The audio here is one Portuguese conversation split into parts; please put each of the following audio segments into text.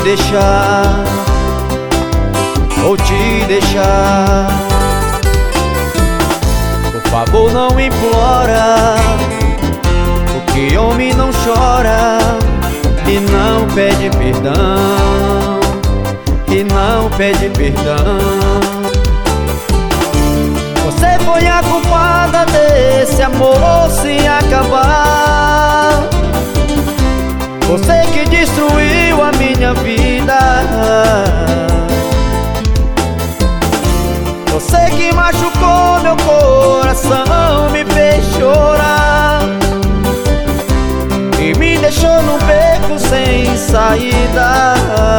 deixar, vou te deixar. Por favor, não implora, porque homem não chora e não pede perdão, e não pede perdão. Você foi a culpada desse amor se acabar. Você que destruiu a minha vida. Você que machucou meu coração, me fez chorar e me deixou num beco sem saída.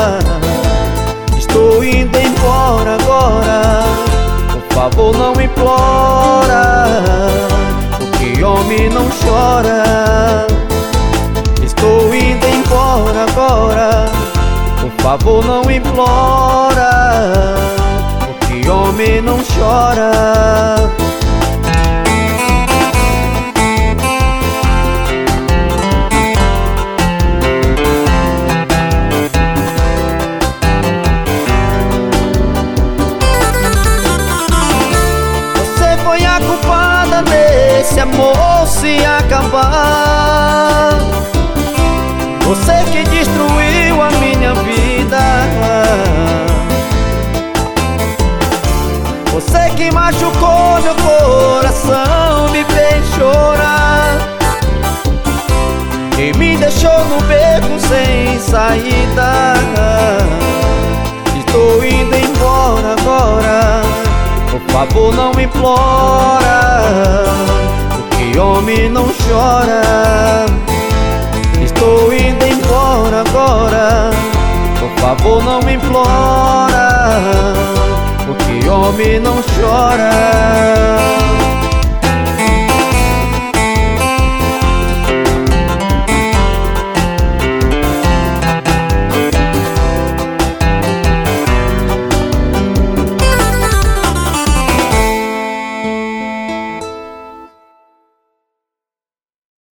Estou indo embora agora, por favor não implora, porque homem não chora. Estou indo embora agora, por favor não implora, porque homem não chora. Você foi a culpada desse amor se acabar. Você que destruiu a minha vida. Você que machucou meu coração, me fez chorar e me deixou no beco sem saída. Estou indo embora agora, por favor não implora, porque homem não chora. Estou indo embora agora, por favor não me implora, porque homem não chora.